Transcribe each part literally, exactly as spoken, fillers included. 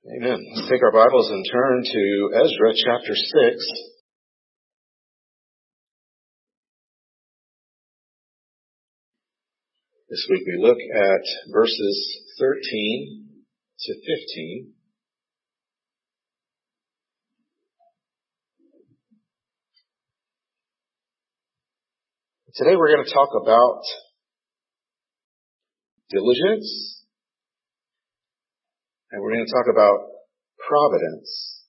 Amen. Let's take our Bibles and turn to Ezra chapter six. This week we look at verses thirteen to fifteen. Today we're going to talk about diligence, and we're going to talk about providence.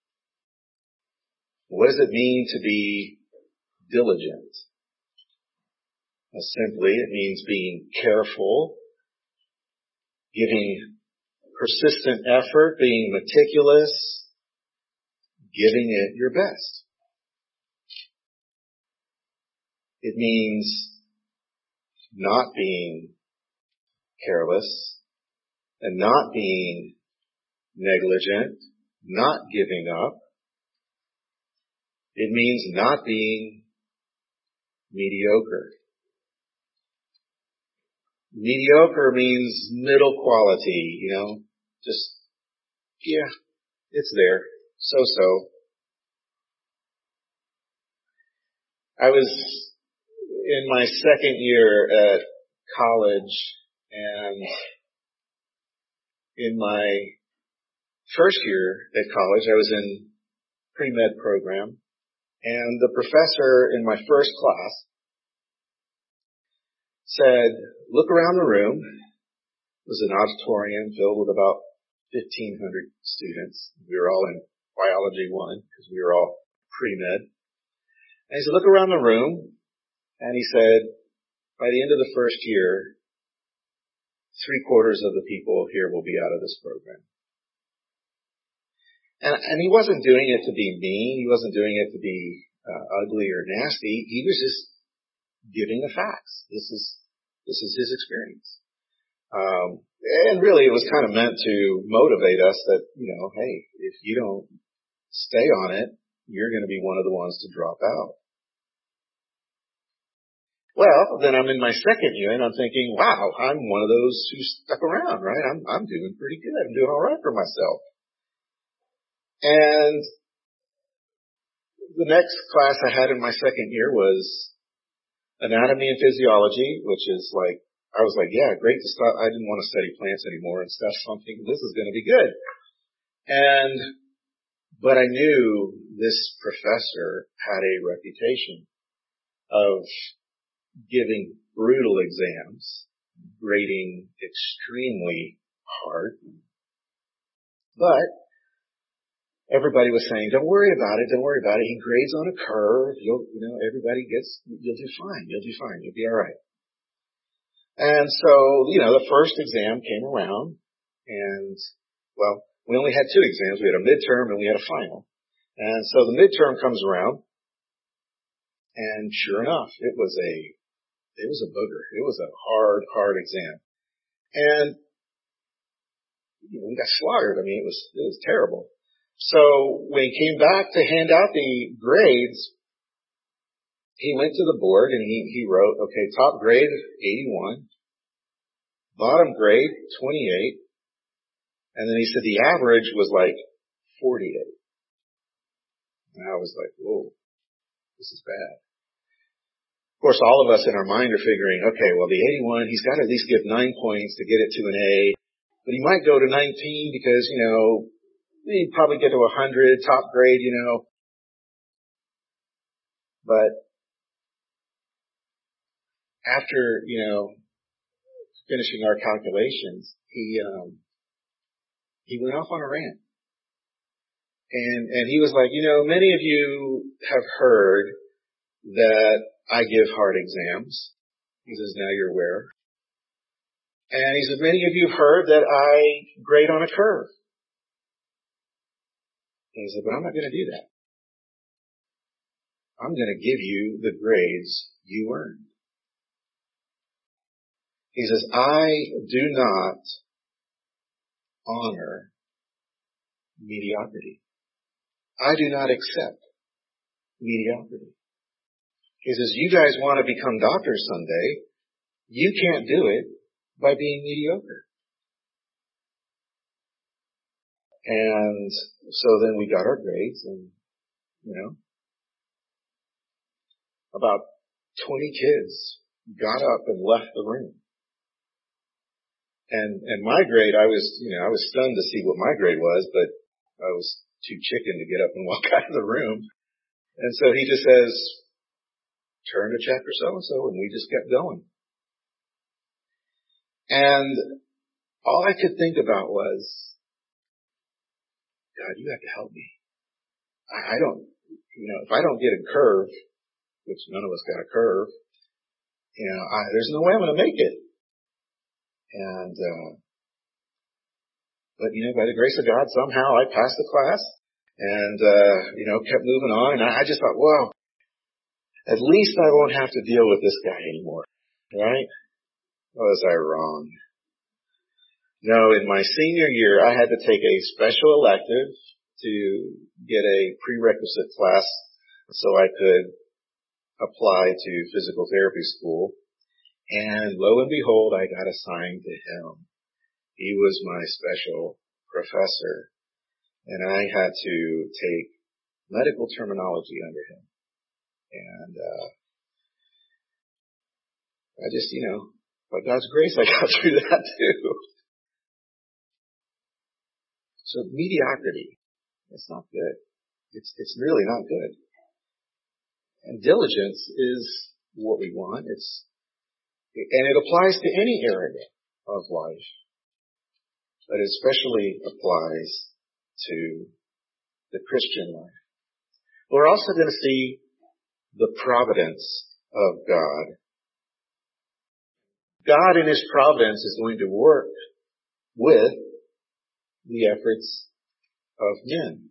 What does it mean to be diligent? Well, simply, it means being careful, giving persistent effort, being meticulous, giving it your best. It means not being careless and not being negligent, not giving up. It means not being mediocre. Mediocre means middle quality, you know, just, yeah, it's there, so-so. I was in my second year at college, and in my first year at college, I was in pre-med program, and the professor in my first class said, look around the room. It was an auditorium filled with about fifteen hundred students. We were all in biology one because we were all pre-med. And he said, look around the room. And he said, by the end of the first year, three quarters of the people here will be out of this program. And, and he wasn't doing it to be mean. He wasn't doing it to be uh, ugly or nasty. He was just giving the facts. This is, this is his experience. Um, and really it was kind of meant to motivate us that, you know, hey, if you don't stay on it, you're going to be one of the ones to drop out. Well, then I'm in my second year and I'm thinking, wow, I'm one of those who stuck around, right? I'm, I'm doing pretty good. I'm doing all right for myself. And the next class I had in my second year was anatomy and physiology, which is like, I was like, yeah, great to start. I didn't want to study plants anymore and stuff. So I'm thinking this is going to be good. And, but I knew this professor had a reputation of giving brutal exams, grading extremely hard. But everybody was saying, don't worry about it, don't worry about it. He grades on a curve. You'll, you know, everybody gets, you'll do fine, you'll do fine, you'll be all right. And so, you know, the first exam came around, and, well, we only had two exams. We had a midterm and we had a final. And so the midterm comes around, and sure enough, it was a It was a booger. It was a hard, hard exam. And, you know, we got slaughtered. I mean, it was, it was terrible. So when he came back to hand out the grades, he went to the board and he, he wrote, okay, top grade, eighty-one. Bottom grade, twenty-eight. And then he said the average was like forty-eight. And I was like, whoa, this is bad. Of course, all of us in our mind are figuring, okay, well, the eighty-one, he's got to at least give nine points to get it to an A. But he might go to nineteen because, you know, he'd probably get to one hundred, top grade, you know. But after, you know, finishing our calculations, he um, he went off on a rant. And, and he was like, you know, many of you have heard that I give hard exams. He says, now you're aware. And he said, many of you have heard that I grade on a curve. And he said, but I'm not going to do that. I'm going to give you the grades you earned. He says, I do not honor mediocrity. I do not accept mediocrity. He says, you guys want to become doctors someday. You can't do it by being mediocre. And so then we got our grades, and, you know, about twenty kids got up and left the room. And, and my grade, I was, you know, I was stunned to see what my grade was, but I was too chicken to get up and walk out of the room. And so he just says, turn to chapter so-and-so, and we just kept going. And all I could think about was, God, you have to help me. I, I don't, you know, if I don't get a curve, which none of us got a curve, you know, I, there's no way I'm going to make it. And, uh, but, you know, by the grace of God, somehow I passed the class and, uh, you know, kept moving on. And I, I just thought, well, at least I won't have to deal with this guy anymore. Right? Was I wrong? No, in my senior year, I had to take a special elective to get a prerequisite class so I could apply to physical therapy school. And lo and behold, I got assigned to him. He was my special professor. And I had to take medical terminology under him. And, uh, I just, you know, by God's grace, I got through that too. So mediocrity, it's not good. It's, it's really not good. And diligence is what we want. It's, and it applies to any area of life, but it especially applies to the Christian life. We're also going to see the providence of God. God in His providence is going to work with the efforts of men.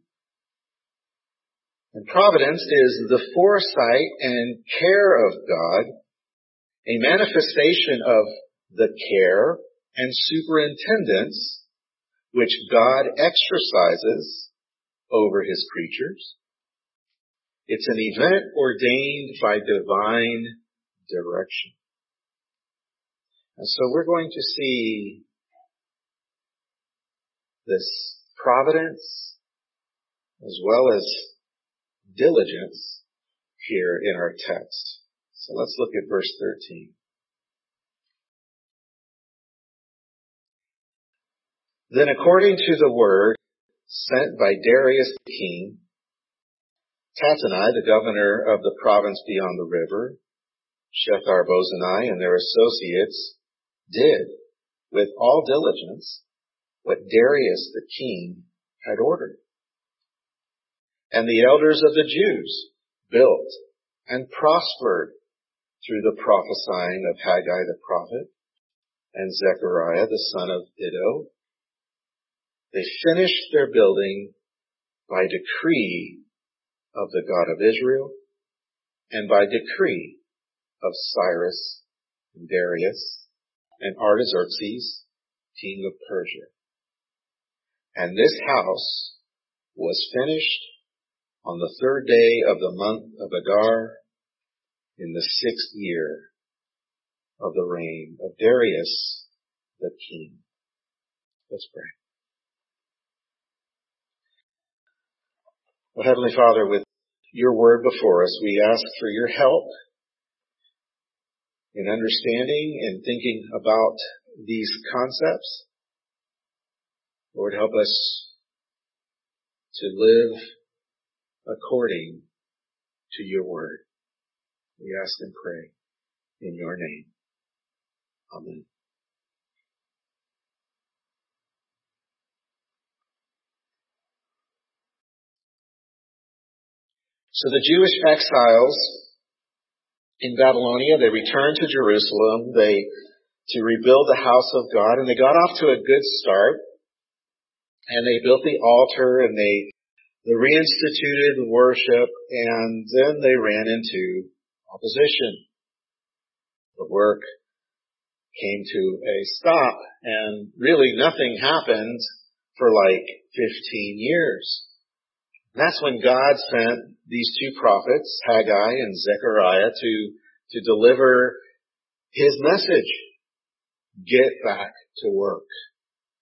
And providence is the foresight and care of God, a manifestation of the care and superintendence which God exercises over His creatures. It's an event ordained by divine direction. And so we're going to see this providence as well as diligence here in our text. So let's look at verse thirteen. Then according to the word sent by Darius the king, Tattenai, the governor of the province beyond the river, Shethar-Bozenai and their associates did with all diligence what Darius the king had ordered. And the elders of the Jews built and prospered through the prophesying of Haggai the prophet and Zechariah the son of Iddo. They finished their building by decree of the God of Israel and by decree of Cyrus and Darius and Artaxerxes, king of Persia. And this house was finished on the third day of the month of Adar in the sixth year of the reign of Darius the king. Let's pray. Well, Heavenly Father, with your word before us, we ask for your help in understanding and thinking about these concepts. Lord, help us to live according to your word. We ask and pray in your name. Amen. So the Jewish exiles in Babylonia, they returned to Jerusalem, they to rebuild the house of God, and they got off to a good start. And they built the altar, and they, they reinstituted worship, and then they ran into opposition. The work came to a stop, and really nothing happened for like fifteen years. That's when God sent these two prophets, Haggai and Zechariah, to, to deliver His message. Get back to work.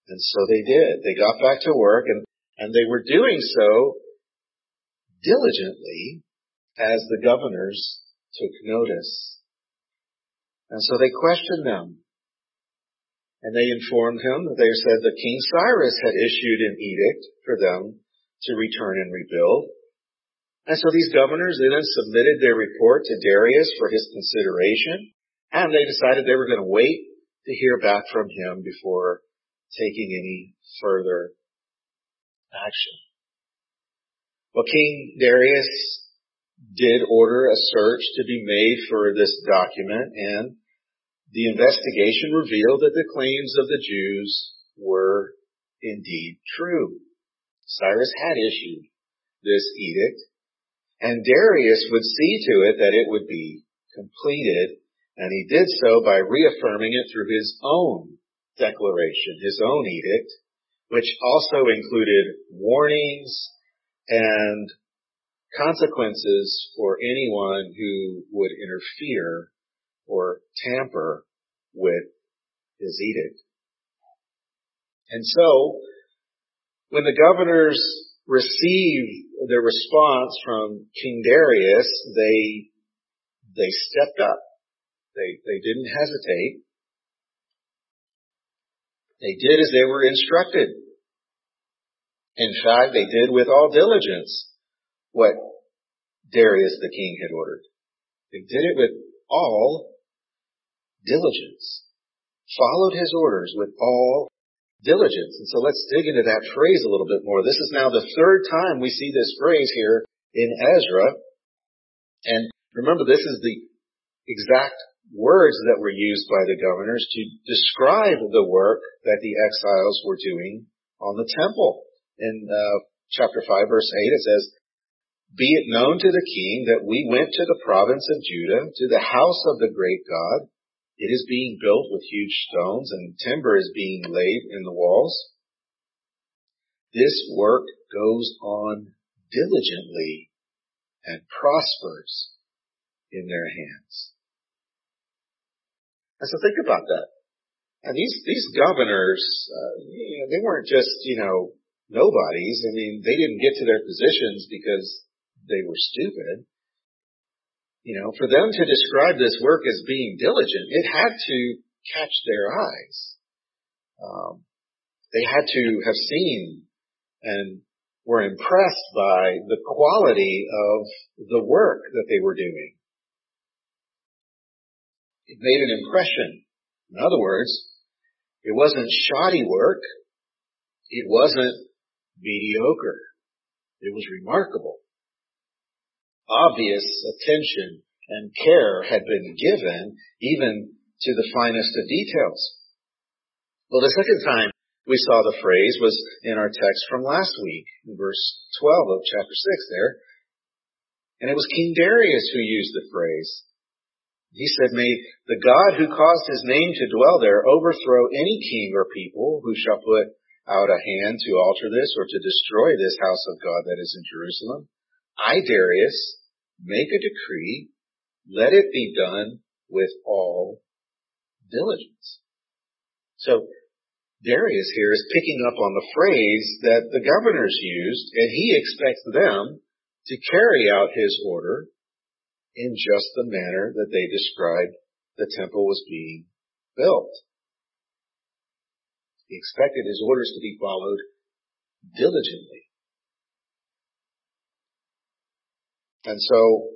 And so they did. They got back to work, and, and they were doing so diligently as the governors took notice. And so they questioned them. And they informed him, they said that King Cyrus had issued an edict for them to return and rebuild. And so these governors, they then submitted their report to Darius for his consideration, and they decided they were going to wait to hear back from him before taking any further action. Well, King Darius did order a search to be made for this document, and the investigation revealed that the claims of the Jews were indeed true. Cyrus had issued this edict, and Darius would see to it that it would be completed, and he did so by reaffirming it through his own declaration, his own edict, which also included warnings and consequences for anyone who would interfere or tamper with his edict. And so, when the governors received the response from King Darius, they they stepped up. They they didn't hesitate. They did as they were instructed. In fact, they did with all diligence what Darius the king had ordered. They did it with all diligence. Followed his orders with all diligence. And so let's dig into that phrase a little bit more. This is now the third time we see this phrase here in Ezra. And remember, this is the exact words that were used by the governors to describe the work that the exiles were doing on the temple. In uh, chapter five, verse eight, it says, "Be it known to the king that we went to the province of Judah, to the house of the great God. It is being built with huge stones, and timber is being laid in the walls. This work goes on diligently and prospers in their hands." And so think about that. And these these governors, uh, you know, they weren't just, you know, nobodies. I mean, they didn't get to their positions because they were stupid. You know, for them to describe this work as being diligent, it had to catch their eyes. Um, they had to have seen and were impressed by the quality of the work that they were doing. It made an impression. In other words, it wasn't shoddy work. It wasn't mediocre. It was remarkable. Obvious attention and care had been given even to the finest of details. Well, the second time we saw the phrase was in our text from last week, in verse twelve of chapter six there. And it was King Darius who used the phrase. He said, "May the God who caused his name to dwell there overthrow any king or people who shall put out a hand to alter this or to destroy this house of God that is in Jerusalem. I, Darius, make a decree, let it be done with all diligence." So Darius here is picking up on the phrase that the governors used, and he expects them to carry out his order in just the manner that they described the temple was being built. He expected his orders to be followed diligently. And so,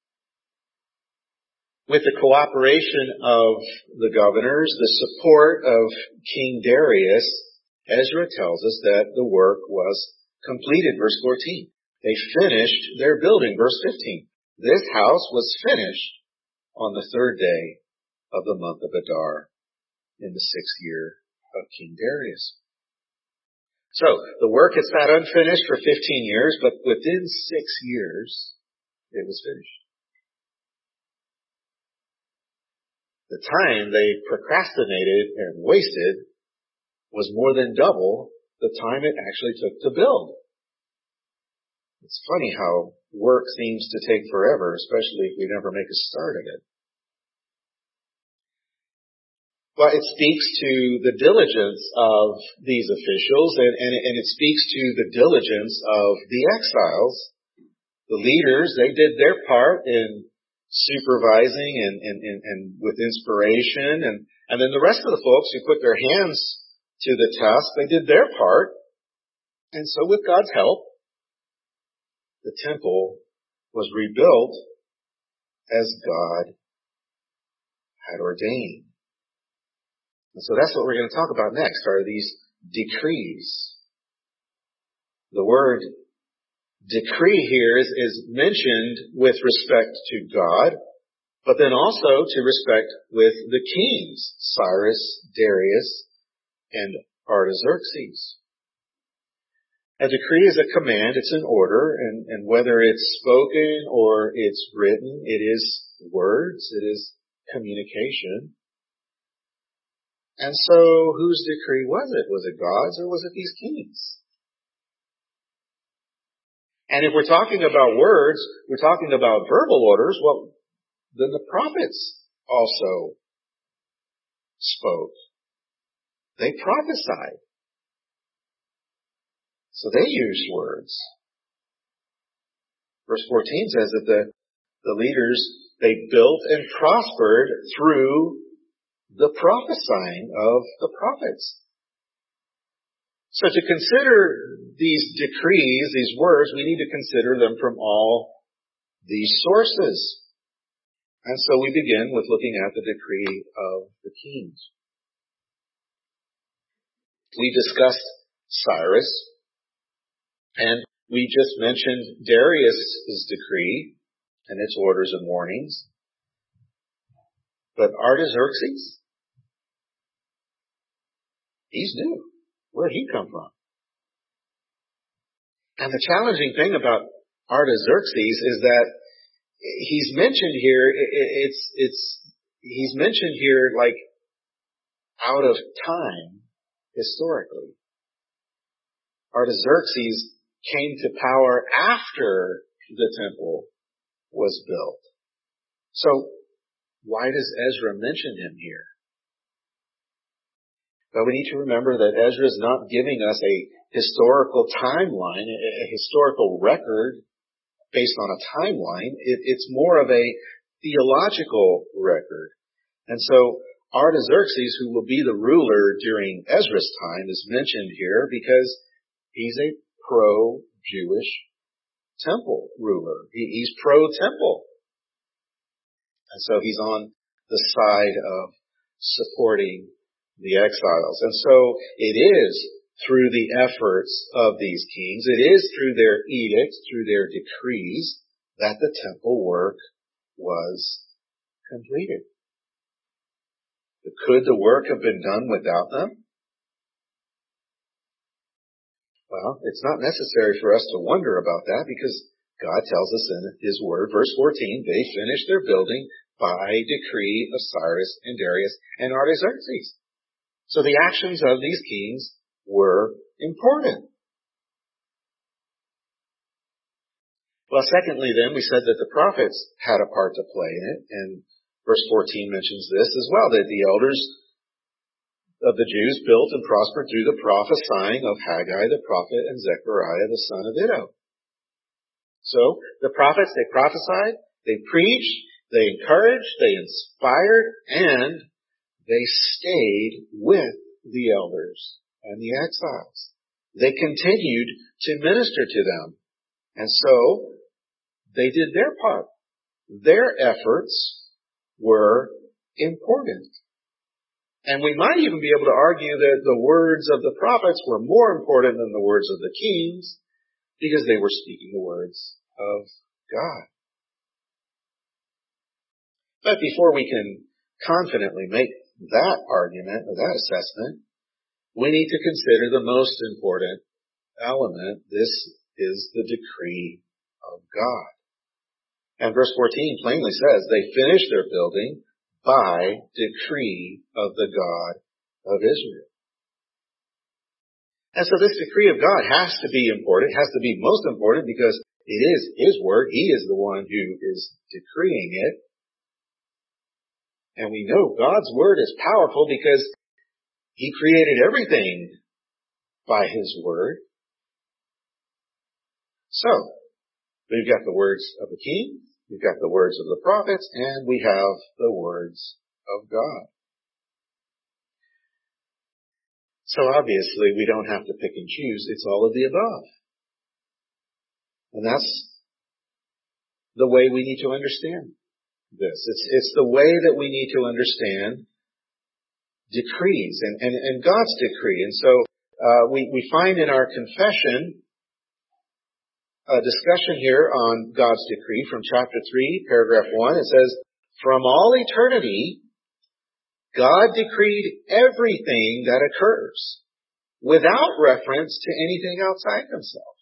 with the cooperation of the governors, the support of King Darius, Ezra tells us that the work was completed. Verse fourteen. They finished their building. Verse fifteen. This house was finished on the third day of the month of Adar in the sixth year of King Darius. So, the work had sat unfinished for fifteen years, but within six years, it was finished. The time they procrastinated and wasted was more than double the time it actually took to build. It's funny how work seems to take forever, especially if we never make a start of it. Well, it speaks to the diligence of these officials, and, and, and it speaks to the diligence of the exiles. The leaders, they did their part in supervising and, and, and, and with inspiration, and, and then the rest of the folks who put their hands to the task, they did their part. And so with God's help, the temple was rebuilt as God had ordained. And so that's what we're going to talk about next, are these decrees. The word decree here is, is mentioned with respect to God, but then also to respect with the kings, Cyrus, Darius, and Artaxerxes. A decree is a command, it's an order, and, and whether it's spoken or it's written, it is words, it is communication. And so, whose decree was it? Was it God's or was it these kings? And if we're talking about words, we're talking about verbal orders, well, then the prophets also spoke. They prophesied. So they used words. Verse fourteen says that the, the leaders, they built and prospered through the prophesying of the prophets. So to consider these decrees, these words, we need to consider them from all these sources. And so we begin with looking at the decree of the kings. We discussed Cyrus, and we just mentioned Darius' decree and its orders and warnings. But Artaxerxes, he's new. Where'd he come from? And the challenging thing about Artaxerxes is that he's mentioned here, it's, it's, he's mentioned here like out of time historically. Artaxerxes came to power after the temple was built. So, why does Ezra mention him here? But we need to remember that Ezra is not giving us a historical timeline, a historical record based on a timeline. It, it's more of a theological record. And so Artaxerxes, who will be the ruler during Ezra's time, is mentioned here because he's a pro-Jewish temple ruler. He, he's pro-temple. And so he's on the side of supporting the exiles. And so it is through the efforts of these kings, it is through their edicts, through their decrees, that the temple work was completed. Could the work have been done without them? Well, it's not necessary for us to wonder about that because God tells us in His Word, verse fourteen, they finished their building by decree of Cyrus and Darius and Artaxerxes. So the actions of these kings were important. Well, secondly then, we said that the prophets had a part to play in it, and verse fourteen mentions this as well, that the elders of the Jews built and prospered through the prophesying of Haggai the prophet and Zechariah the son of Iddo. So, the prophets, they prophesied, they preached, they encouraged, they inspired, and they stayed with the elders and the exiles. They continued to minister to them. And so, they did their part. Their efforts were important. And we might even be able to argue that the words of the prophets were more important than the words of the kings because they were speaking the words of God. But before we can confidently make that argument or that assessment, we need to consider the most important element. This is the decree of God. And verse fourteen plainly says, they finished their building by decree of the God of Israel. And so this decree of God has to be important, has to be most important because it is His word. He is the one who is decreeing it. And we know God's Word is powerful because He created everything by His Word. So, we've got the words of the King, we've got the words of the prophets, and we have the words of God. So obviously we don't have to pick and choose. It's all of the above. And that's the way we need to understand this. It's, it's the way that we need to understand decrees and, and, and God's decree. And so uh, we, we find in our confession a discussion here on God's decree from chapter three, paragraph one. It says, "From all eternity, God decreed everything that occurs without reference to anything outside Himself.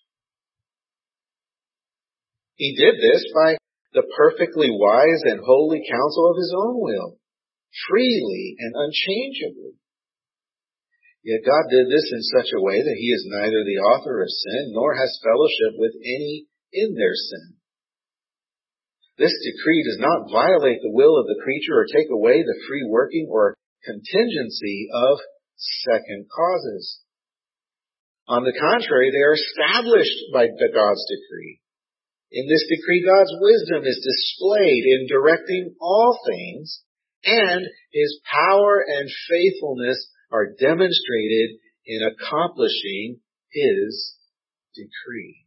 He did this by the perfectly wise and holy counsel of His own will, freely and unchangeably. Yet God did this in such a way that He is neither the author of sin, nor has fellowship with any in their sin. This decree does not violate the will of the creature or take away the free working or contingency of second causes. On the contrary, they are established by God's decree. In this decree, God's wisdom is displayed in directing all things, and His power and faithfulness are demonstrated in accomplishing His decree."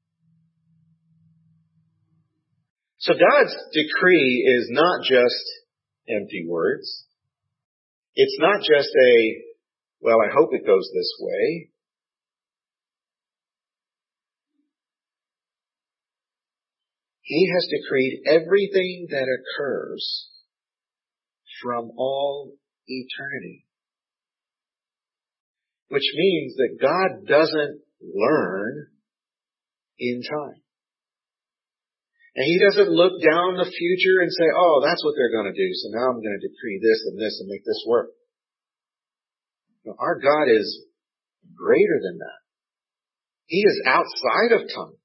So God's decree is not just empty words. It's not just a, well, I hope it goes this way. He has decreed everything that occurs from all eternity. Which means that God doesn't learn in time. And He doesn't look down the future and say, oh, that's what they're going to do, so now I'm going to decree this and this and make this work. No, our God is greater than that. He is outside of time.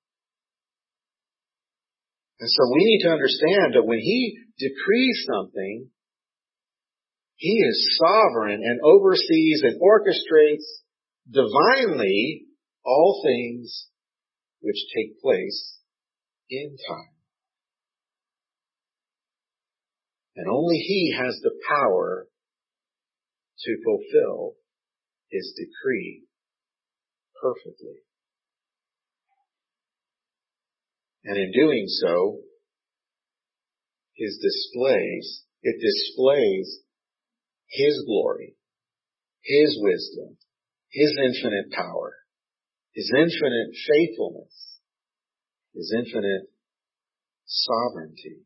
And so we need to understand that when He decrees something, He is sovereign and oversees and orchestrates divinely all things which take place in time. And only He has the power to fulfill His decree perfectly. And in doing so, His displays, it displays His glory, His wisdom, His infinite power, His infinite faithfulness, His infinite sovereignty.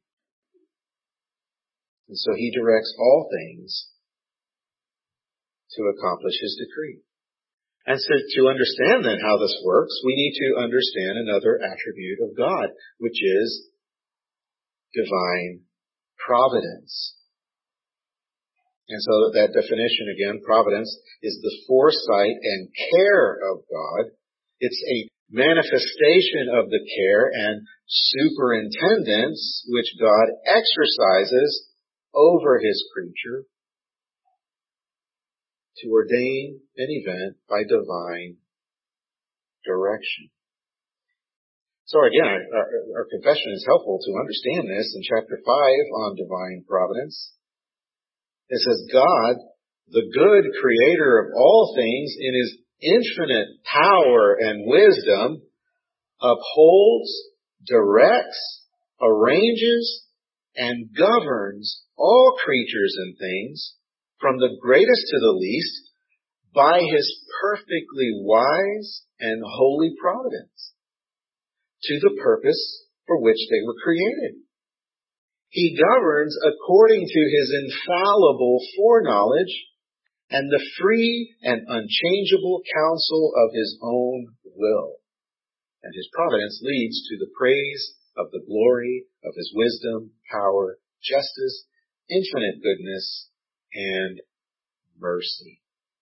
And so He directs all things to accomplish His decree. And so to understand then how this works, we need to understand another attribute of God, which is divine providence. And so that definition again, providence, is the foresight and care of God. It's a manifestation of the care and superintendence which God exercises over His creature to ordain an event by divine direction. So again, our, our confession is helpful to understand this in chapter five on divine providence. It says, God, the good creator of all things, in His infinite power and wisdom, upholds, directs, arranges, and governs all creatures and things, from the greatest to the least, by His perfectly wise and holy providence, to the purpose for which they were created. He governs according to His infallible foreknowledge and the free and unchangeable counsel of His own will. And His providence leads to the praise of the glory of His wisdom, power, justice, infinite goodness, and mercy.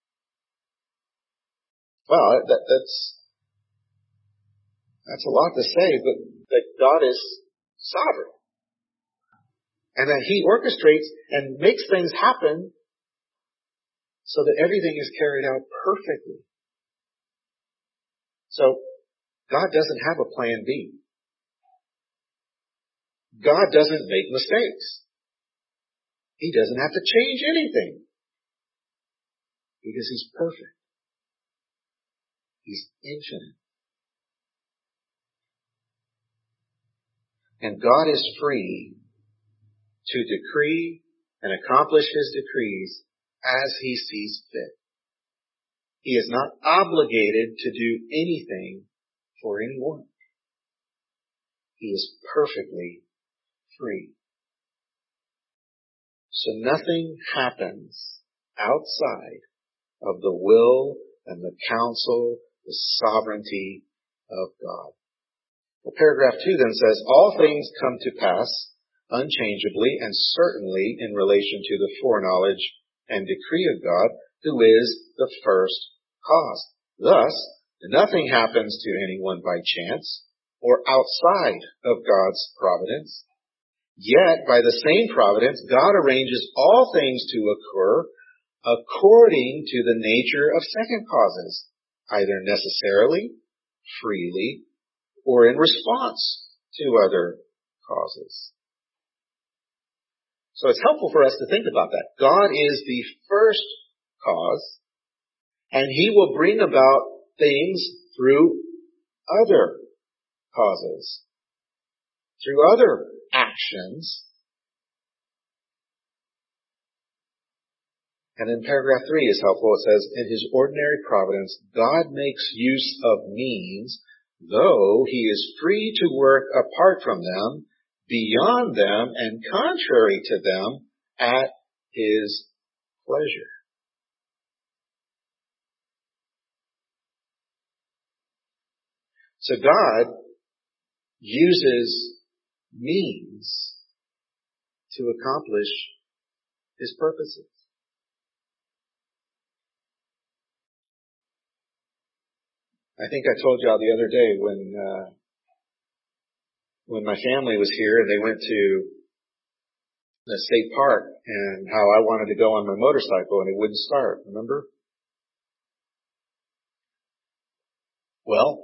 Well, that, that's that's a lot to say, but that God is sovereign. And that He orchestrates and makes things happen so that everything is carried out perfectly. So, God doesn't have a plan B. God doesn't make mistakes. He doesn't have to change anything. Because He's perfect. He's infinite. And God is free to decree and accomplish His decrees as He sees fit. He is not obligated to do anything for anyone. He is perfectly free. So nothing happens outside of the will and the counsel, the sovereignty of God. Well, paragraph two then says, all things come to pass unchangeably and certainly in relation to the foreknowledge and decree of God, who is the first cause. Thus, nothing happens to anyone by chance or outside of God's providence. Yet, by the same providence, God arranges all things to occur according to the nature of second causes, either necessarily, freely, or in response to other causes. So it's helpful for us to think about that. God is the first cause, and He will bring about things through other causes, through other actions. And then paragraph three is helpful. It says, in His ordinary providence, God makes use of means, though He is free to work apart from them, beyond them, and contrary to them, at His pleasure. So God uses means to accomplish His purposes. I think I told y'all the other day when uh, when my family was here and they went to the state park and how I wanted to go on my motorcycle and it wouldn't start, remember? Well,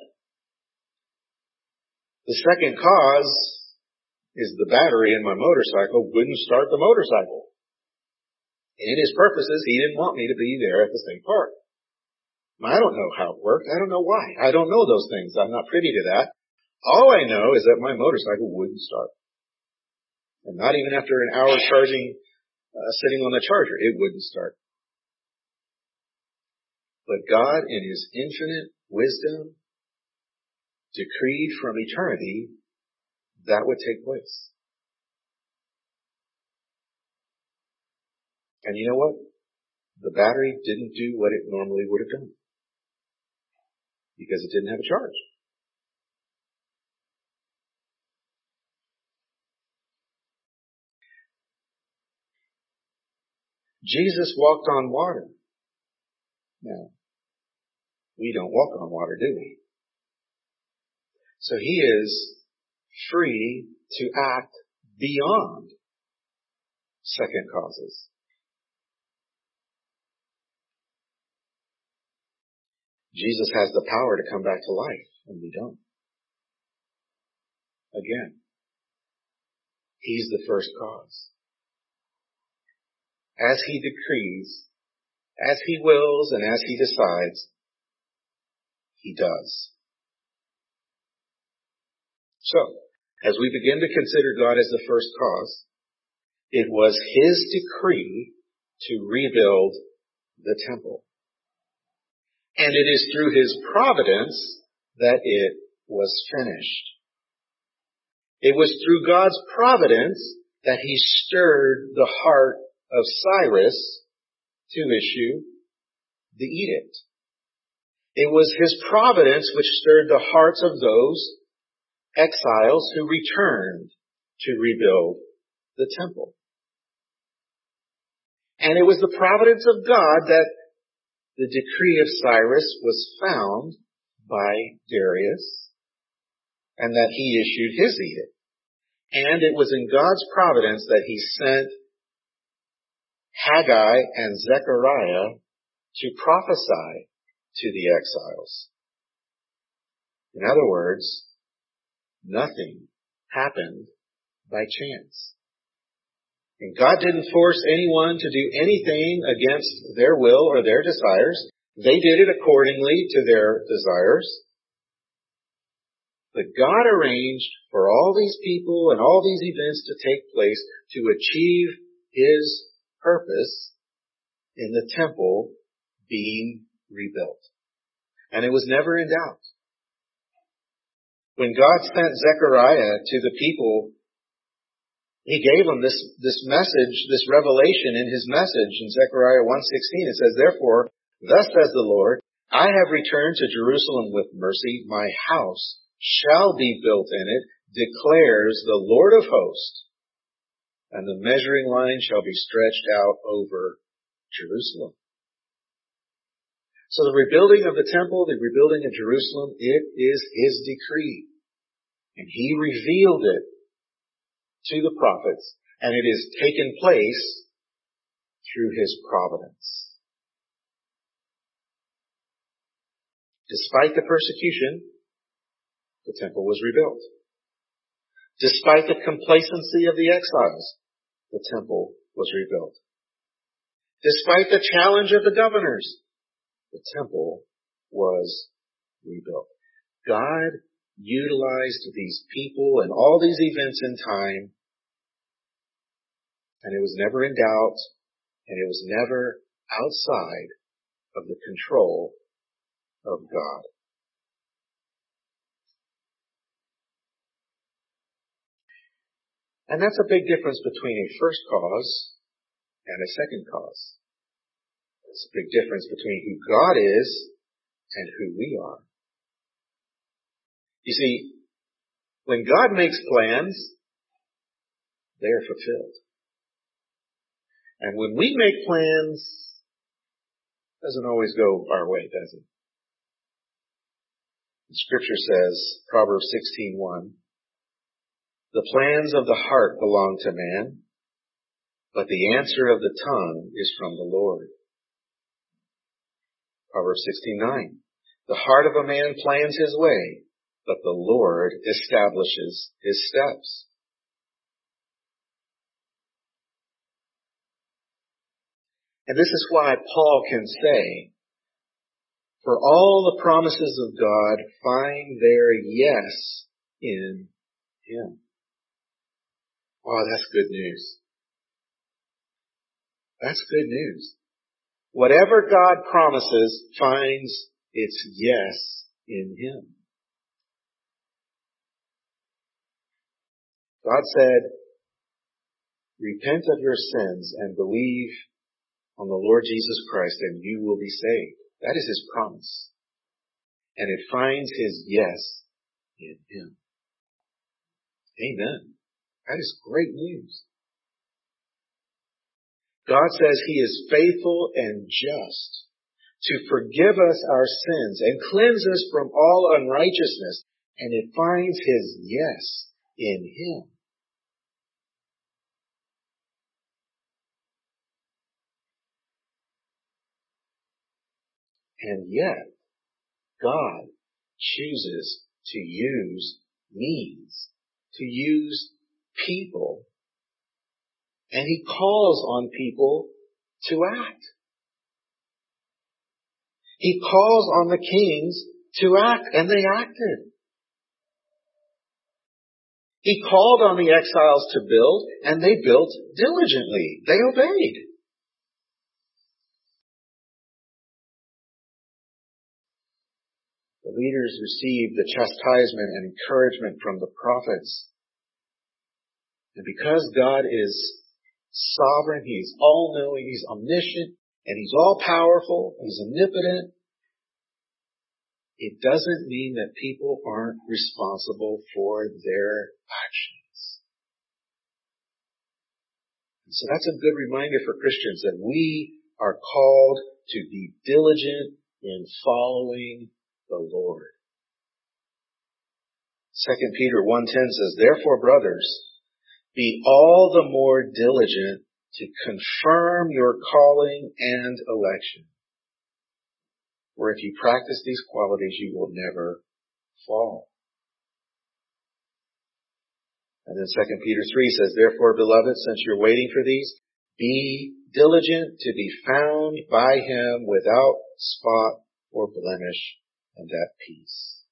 the second cause is the battery in my motorcycle wouldn't start the motorcycle. In His purposes, He didn't want me to be there at the state park. I don't know how it worked. I don't know why. I don't know those things. I'm not privy to that. All I know is that my motorcycle wouldn't start. And not even after an hour charging, uh, sitting on the charger, it wouldn't start. But God, in His infinite wisdom, decreed from eternity that would take place. And you know what? The battery didn't do what it normally would have done. Because it didn't have a charge. Jesus walked on water. Now, we don't walk on water, do we? So He is free to act beyond second causes. Jesus has the power to come back to life, and we don't. Again, He's the first cause. As He decrees, as He wills, and as He decides, He does. So, as we begin to consider God as the first cause, it was His decree to rebuild the temple. And it is through His providence that it was finished. It was through God's providence that He stirred the heart of Cyrus to issue the edict. It was His providence which stirred the hearts of those exiles who returned to rebuild the temple. And it was the providence of God that the decree of Cyrus was found by Darius and that he issued his edict. And it was in God's providence that he sent Haggai and Zechariah to prophesy to the exiles. In other words, nothing happened by chance. And God didn't force anyone to do anything against their will or their desires. They did it accordingly to their desires. But God arranged for all these people and all these events to take place to achieve his purpose in the temple being rebuilt. And it was never in doubt. When God sent Zechariah to the people, he gave them this, this message, this revelation in his message in Zechariah one sixteen. It says, "Therefore, thus says the Lord, I have returned to Jerusalem with mercy. My house shall be built in it, declares the Lord of hosts. And the measuring line shall be stretched out over Jerusalem." So the rebuilding of the temple, the rebuilding of Jerusalem, it is his decree. And he revealed it to the prophets, and it has taken place through his providence. Despite the persecution, the temple was rebuilt. Despite the complacency of the exiles, the temple was rebuilt. Despite the challenge of the governors, the temple was rebuilt. God utilized these people and all these events in time, and it was never in doubt, and it was never outside of the control of God. And that's a big difference between a first cause and a second cause. It's a big difference between who God is and who we are. You see, when God makes plans, they are fulfilled. And when we make plans, it doesn't always go our way, does it? The scripture says, Proverbs sixteen one, "The plans of the heart belong to man, but the answer of the tongue is from the Lord." Proverbs sixteen nine, "The heart of a man plans his way, but the Lord establishes his steps." And this is why Paul can say, "For all the promises of God find their yes in him." Wow, that's good news. That's good news. Whatever God promises finds its yes in him. God said, "Repent of your sins and believe on the Lord Jesus Christ and you will be saved." That is his promise. And it finds his yes in him. Amen. That is great news. God says he is faithful and just to forgive us our sins and cleanse us from all unrighteousness. And it finds his yes in him. And yet, God chooses to use means, to use people, and he calls on people to act. He calls on the kings to act, and they acted. He called on the exiles to build, and they built diligently. They obeyed. The leaders received the chastisement and encouragement from the prophets. And because God is sovereign, he's all-knowing, he's omniscient, and he's all-powerful, he's omnipotent, it doesn't mean that people aren't responsible for their actions. And so that's a good reminder for Christians that we are called to be diligent in following the Lord. Second Peter one ten says, "Therefore, brothers, be all the more diligent to confirm your calling and election. For if you practice these qualities, you will never fall. And then Second Peter three says, therefore, beloved, since you're waiting for these, be diligent to be found by him without spot or blemish and at peace.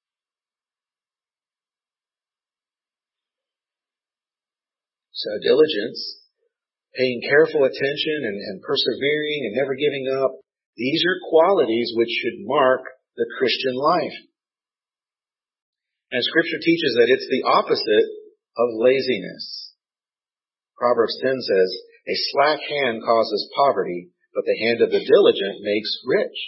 So diligence, paying careful attention and, and persevering and never giving up, these are qualities which should mark the Christian life. And Scripture teaches that it's the opposite of laziness. Proverbs ten says, a slack hand causes poverty, but the hand of the diligent makes rich.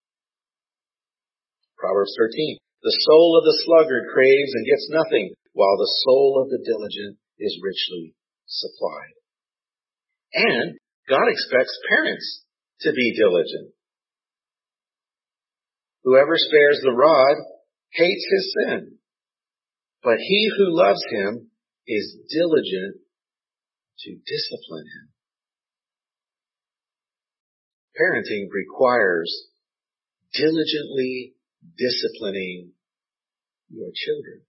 Proverbs thirteen, the soul of the sluggard craves and gets nothing, while the soul of the diligent is richly supplied. And God expects parents to be diligent. Whoever spares the rod hates his sin, but he who loves him is diligent to discipline him. Parenting requires diligently disciplining your children.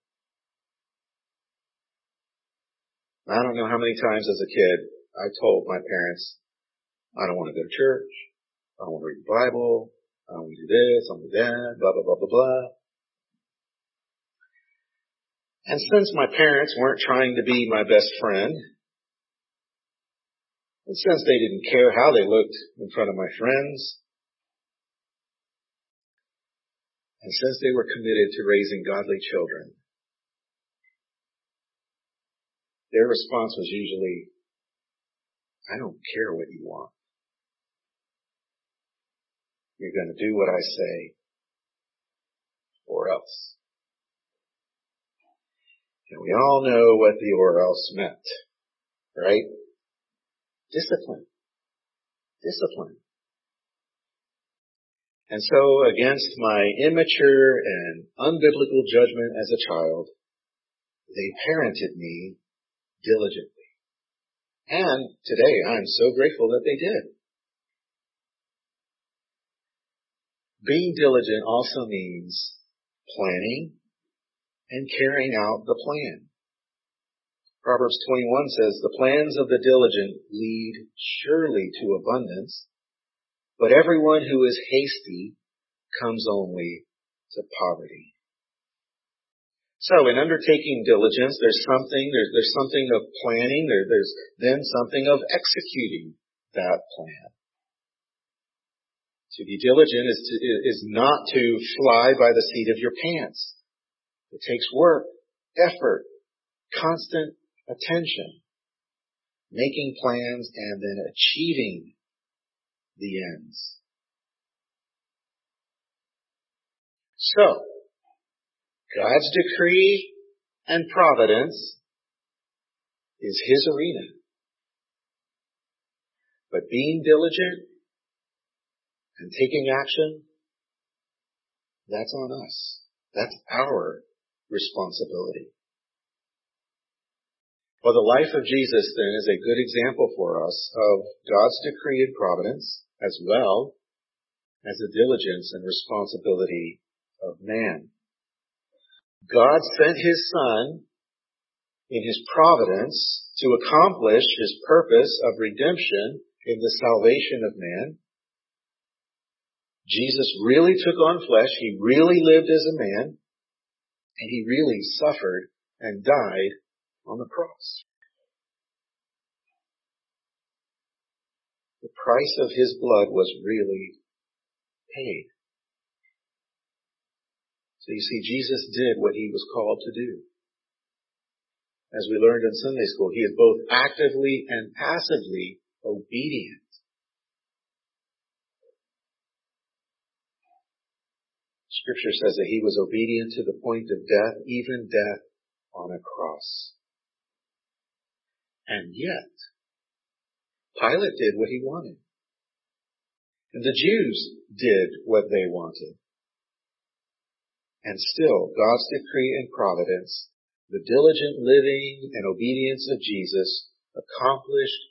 I don't know how many times as a kid I told my parents, I don't want to go to church, I don't want to read the Bible, I don't want to do this, I don't want to do that, blah, blah, blah, blah, blah. And since my parents weren't trying to be my best friend, and since they didn't care how they looked in front of my friends, and since they were committed to raising godly children, their response was usually, I don't care what you want. You're going to do what I say, or else. And we all know what the or else meant, right? Discipline. Discipline. And so, against my immature and unbiblical judgment as a child, they parented me diligently. And today, I'm so grateful that they did. Being diligent also means planning and carrying out the plan. Proverbs twenty-one says, the plans of the diligent lead surely to abundance, but everyone who is hasty comes only to poverty. So in undertaking diligence, there's something, there's, there's something of planning, there, there's then something of executing that plan. To be diligent is, to, is not to fly by the seat of your pants. It takes work, effort, constant attention, making plans, and then achieving the ends. So, God's decree and providence is His arena. But being diligent and taking action, that's on us. That's our responsibility. Well, the life of Jesus then is a good example for us of God's decree and providence as well as the diligence and responsibility of man. God sent His Son in His providence to accomplish His purpose of redemption in the salvation of man. Jesus really took on flesh. He really lived as a man. And He really suffered and died on the cross. The price of His blood was really paid. So you see, Jesus did what He was called to do. As we learned in Sunday school, He is both actively and passively obedient. Scripture says that He was obedient to the point of death, even death on a cross. And yet, Pilate did what he wanted. And the Jews did what they wanted. And still, God's decree and providence the diligent living and obedience of Jesus accomplished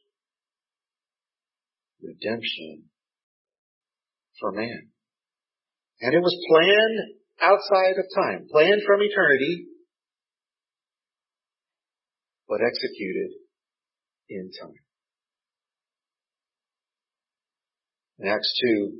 redemption for man. And it was planned outside of time, planned from eternity, but executed in time. In Acts two,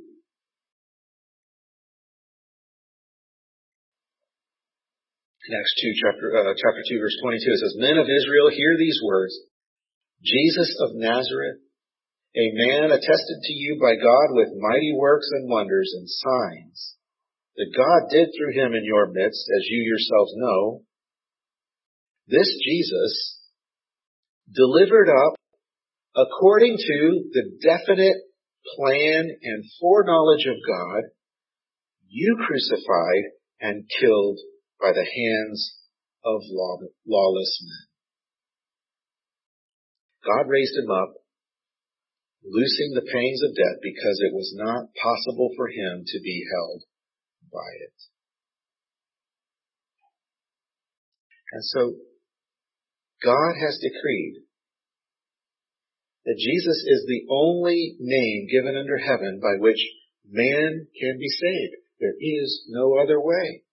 in Acts two, chapter, uh, chapter two, verse twenty-two, it says, Men of Israel, hear these words. Jesus of Nazareth, a man attested to you by God with mighty works and wonders and signs that God did through him in your midst, as you yourselves know. This Jesus, delivered up according to the definite plan and foreknowledge of God, you crucified and killed by the hands of law, lawless men. God raised him up, loosing the pains of death because it was not possible for him to be held by it. And so, God has decreed that Jesus is the only name given under heaven by which man can be saved. There is no other way.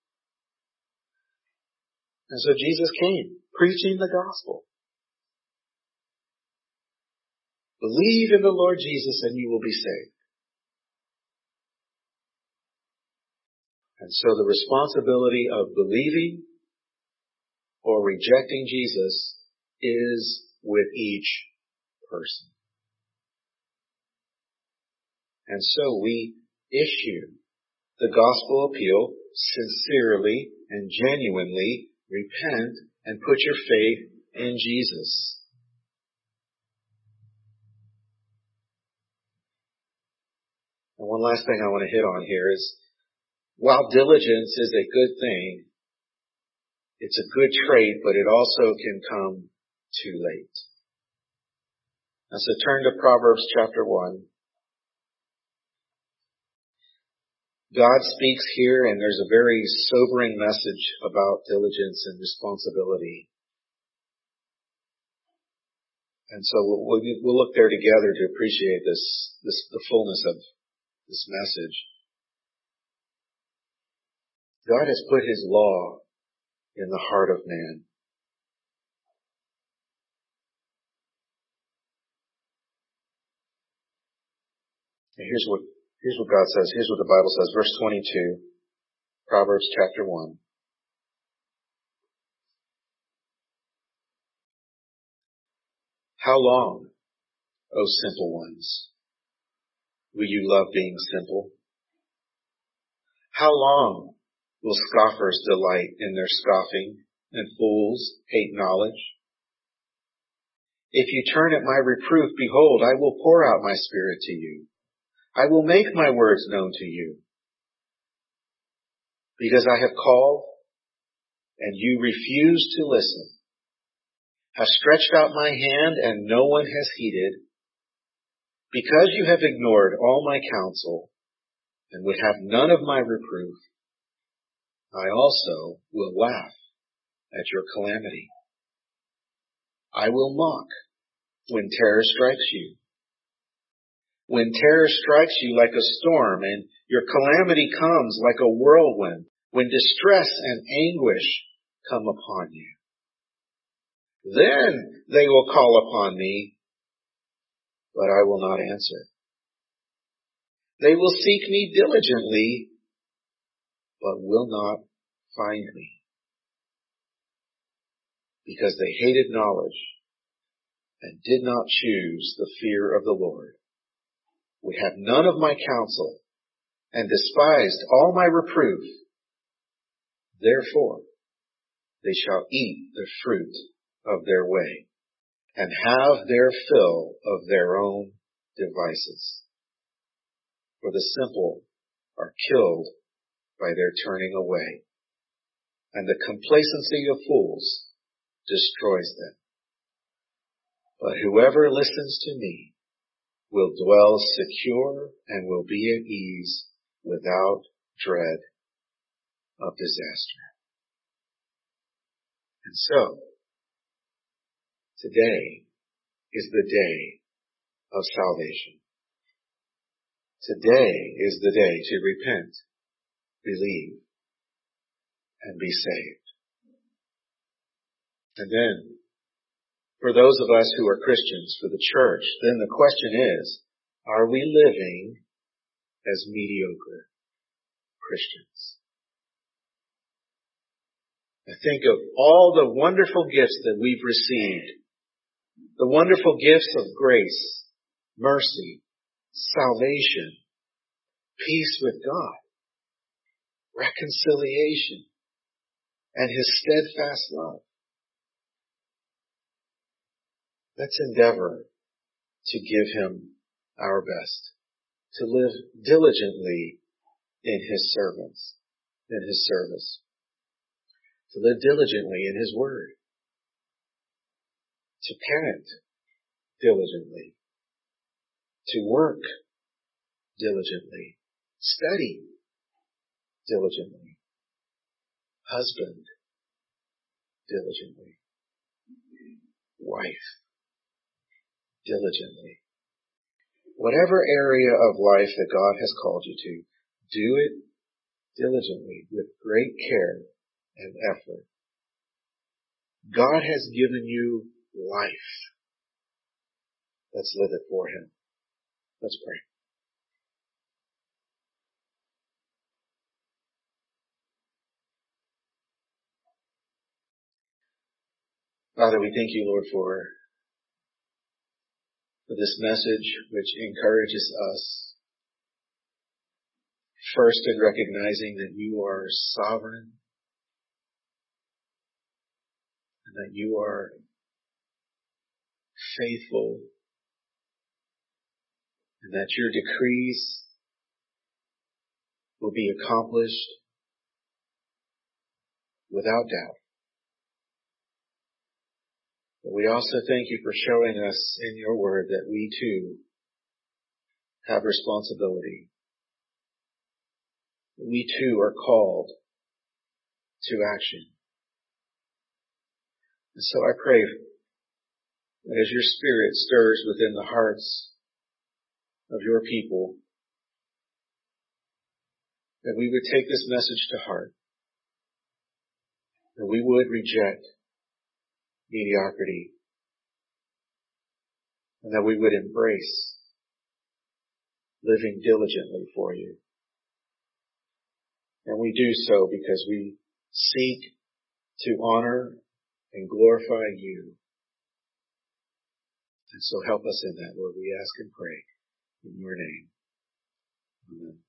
And so Jesus came, preaching the gospel. Believe in the Lord Jesus and you will be saved. And so the responsibility of believing or rejecting Jesus is with each person. And so we issue the gospel appeal sincerely and genuinely. Repent and put your faith in Jesus. And one last thing I want to hit on here is, while diligence is a good thing, it's a good trait, but it also can come too late. And so turn to Proverbs chapter one. God speaks here, and there's a very sobering message about diligence and responsibility. And so we'll, we'll look there together to appreciate this, this, the fullness of this message. God has put his law in the heart of man. And here's what, here's what God says. Here's what the Bible says. Verse twenty-two, Proverbs chapter one. How long, O simple ones, will you love being simple? How long will scoffers delight in their scoffing, and fools hate knowledge? If you turn at my reproof, behold, I will pour out my spirit to you. I will make my words known to you. Because I have called, and you refuse to listen, have stretched out my hand, and no one has heeded, because you have ignored all my counsel, and would have none of my reproof, I also will laugh at your calamity. I will mock when terror strikes you. When terror strikes you like a storm, and your calamity comes like a whirlwind, when distress and anguish come upon you. Then they will call upon me, but I will not answer. They will seek me diligently, but will not find me, because they hated knowledge and did not choose the fear of the Lord. We have none of my counsel and despised all my reproof. Therefore, they shall eat the fruit of their way and have their fill of their own devices. For the simple are killed by their turning away, and the complacency of fools destroys them. But whoever listens to me will dwell secure and will be at ease without dread of disaster. And so, today is the day of salvation. Today is the day to repent, believe, and be saved. And then, for those of us who are Christians, for the church, then the question is, are we living as mediocre Christians? I think of all the wonderful gifts that we've received, the wonderful gifts of grace, mercy, salvation, peace with God, reconciliation, and His steadfast love. Let's endeavor to give Him our best, to live diligently in His servants, in His service, to live diligently in His Word, to parent diligently, to work diligently, study diligently, husband diligently, wife diligently. Whatever area of life that God has called you to, do it diligently with great care and effort. God has given you life. Let's live it for Him. Let's pray. Father, we thank you, Lord, for, for this message which encourages us first in recognizing that you are sovereign and that you are faithful and that your decrees will be accomplished without doubt. But we also thank you for showing us in your word that we too have responsibility. We too are called to action. And so I pray that as your Spirit stirs within the hearts of your people, that we would take this message to heart, that we would reject mediocrity, and that we would embrace living diligently for you. And we do so because we seek to honor and glorify you. And so help us in that, Lord. We ask and pray in your name. Amen.